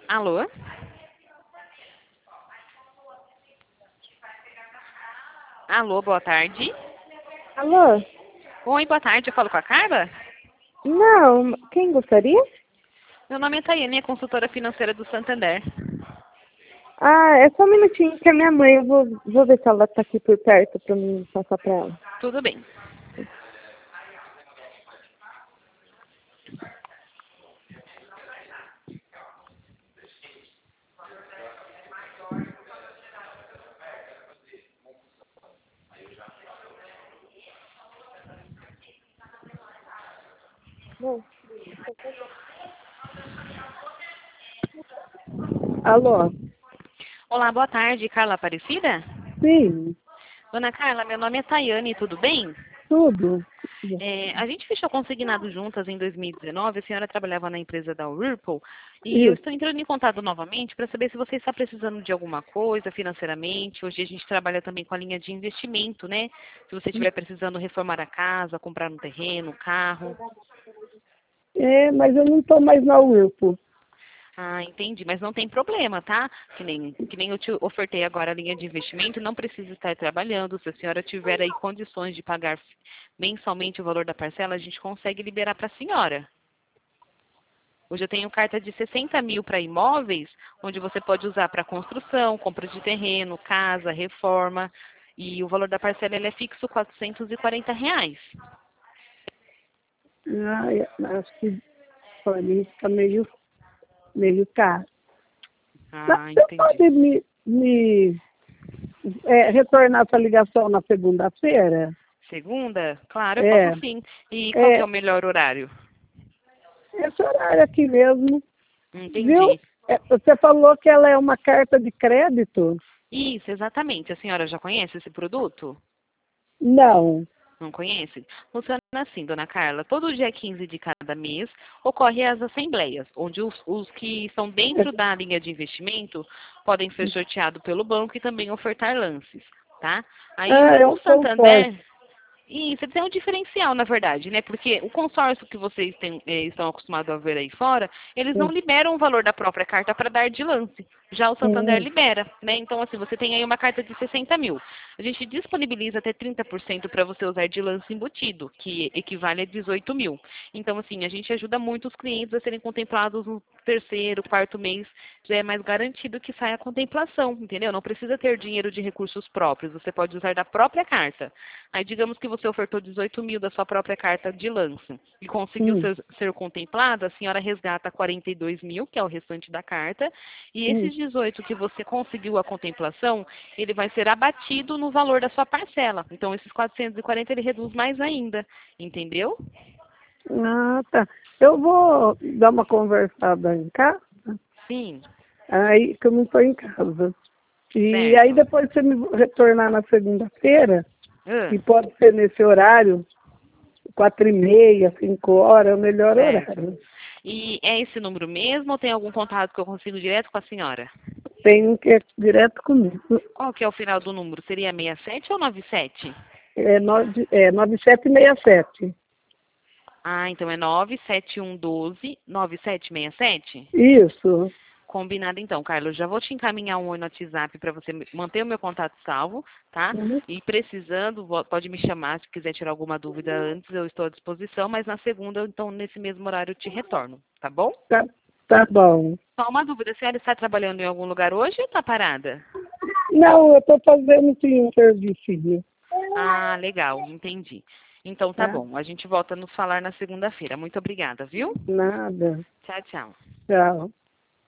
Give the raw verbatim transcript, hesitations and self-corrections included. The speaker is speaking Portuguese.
Alô? Alô, boa tarde. Alô? Oi, boa tarde. Eu falo com a Carla? Não, quem gostaria? Meu nome é Tayane, é consultora financeira do Santander. Ah, é só um minutinho que a minha mãe, eu vou, vou ver se ela tá aqui por perto pra mim passar pra ela. Tudo bem. Bom. Alô? Olá, boa tarde. Carla Aparecida? Sim, Dona Carla, meu nome é Tayane, tudo bem? tudo. É, a gente fechou consignado juntas em dois mil e dezenove, a senhora trabalhava na empresa da Whirlpool, e eu Isso. estou entrando em contato novamente para saber se você está precisando de alguma coisa financeiramente. Hoje a gente trabalha também com a linha de investimento, né? Se você estiver precisando reformar a casa, comprar um terreno, um carro. É, mas eu não tô mais na Whirlpool. Ah, entendi, mas não tem problema, tá? Que nem, que nem eu te ofertei agora a linha de investimento, não precisa estar trabalhando. Se a senhora tiver aí condições de pagar mensalmente o valor da parcela, a gente consegue liberar para a senhora. Hoje eu tenho carta de sessenta mil para imóveis, onde você pode usar para construção, compra de terreno, casa, reforma. E o valor da parcela ele é fixo, quatrocentos e quarenta reais. Ah, eu acho que pra mim fica meio, meio caro. Mas Ah, você entendi. pode me, me é, retornar essa ligação na segunda-feira? Segunda? Claro, eu posso É, sim. E qual que é é, o melhor horário? esse horário aqui mesmo. Viu? Entendi. É, você falou que ela é uma carta de crédito? Isso, exatamente. A senhora já conhece esse produto? Não. Não conhece? Funciona assim, dona Carla. Todo dia quinze de cada mês ocorre as assembleias, onde os, os que estão dentro da linha de investimento podem ser sorteados pelo banco e também ofertar lances, tá? Aí Ah, o, é o um consórcio. Santander, isso, ele tem um diferencial, na verdade, né? Porque o consórcio que vocês têm, eh, estão acostumados a ver aí fora, eles não Hum, liberam o valor da própria carta para dar de lance. Já o Santander hum, libera, né? Então, assim, você tem aí uma carta de sessenta mil. A gente disponibiliza até trinta por cento para você usar de lance embutido, que equivale a dezoito mil. Então, assim, a gente ajuda muito os clientes a serem contemplados no terceiro, quarto mês, já é mais garantido que saia a contemplação, entendeu? Não precisa ter dinheiro de recursos próprios, você pode usar da própria carta. Aí, digamos que você ofertou dezoito mil da sua própria carta de lance e conseguiu hum, ser, ser contemplada, a senhora resgata quarenta e dois mil, que é o restante da carta, e hum. esses dezoito que você conseguiu a contemplação, ele vai ser abatido no valor da sua parcela. Então, esses quatrocentos e quarenta ele reduz mais ainda, entendeu? Ah, tá. Eu vou dar uma conversada em casa, Sim, aí que eu não estou em casa. E aí certo. depois você me retornar na segunda-feira, Ah, e pode ser nesse horário, quatro e meia, cinco horas, é o melhor certo. horário. E é esse número mesmo ou tem algum contato que eu consigo direto com a senhora? Tem um que é direto comigo. Qual que é o final do número? Seria sessenta e sete ou noventa e sete? É, nove, é nove sete seis sete. Ah, então é nove sete um um dois nove sete seis sete? Isso. Combinado então, Carlos. Já vou te encaminhar um oi no WhatsApp para você manter o meu contato salvo, tá? Uhum. E precisando, vo- pode me chamar se quiser tirar alguma dúvida antes, eu estou à disposição, mas na segunda, então, nesse mesmo horário, eu te retorno, tá bom? Tá, tá bom. Só uma dúvida, a senhora está trabalhando em algum lugar hoje ou está parada? Não, eu estou fazendo sim um serviço, Ah, legal, entendi. Então tá tá? bom, a gente volta a nos falar na segunda-feira. Muito obrigada, viu? Nada. Tchau, tchau. Tchau.